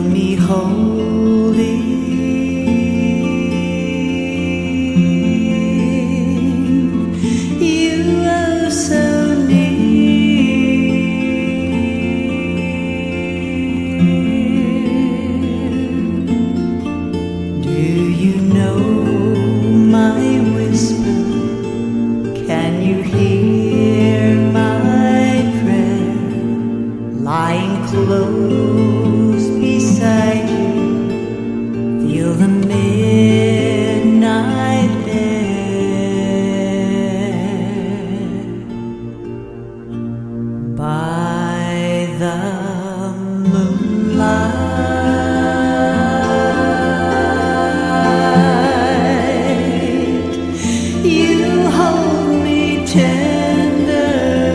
me holding you oh so near. Do you know my whisper? Can you hear my prayer? Lying close beside you, feel the midnight air. By the moonlight, you hold me tender.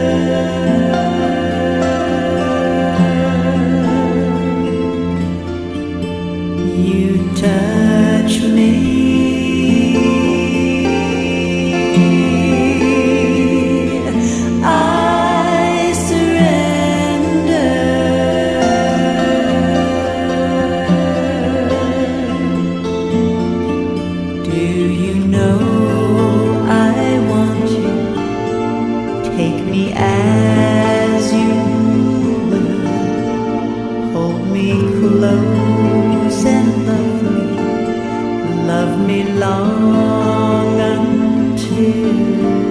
You touch me, I surrender. Do you know I want you? Take me as you will. Hold me close and love me long until